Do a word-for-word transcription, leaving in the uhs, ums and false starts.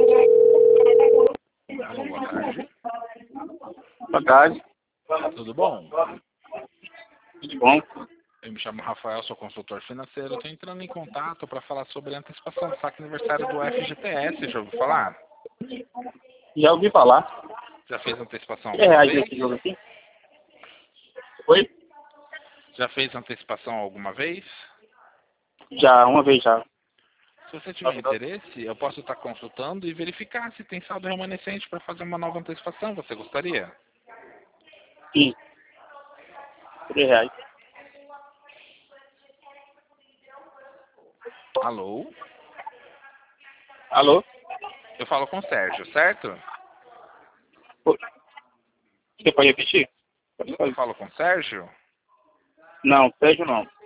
Alô, boa tarde. Boa tarde. Tudo bom? Tudo bom? Eu me chamo Rafael, sou consultor financeiro. Estou entrando em contato para falar sobre a antecipação do saque aniversário do F G T S. Já ouviu falar? Já ouvi falar. Já fez antecipação É alguma reais vez? nesse jogo aqui? Oi? Já fez antecipação alguma vez? Já, uma vez já. Se você tiver interesse, eu posso estar consultando e verificar se tem saldo remanescente para fazer uma nova antecipação. Você gostaria? Sim. Três reais. Alô? Alô? Eu falo com o Sérgio, certo? Oi. Você pode repetir? Pode Eu fazer. falo com o Sérgio? Não, Sérgio não.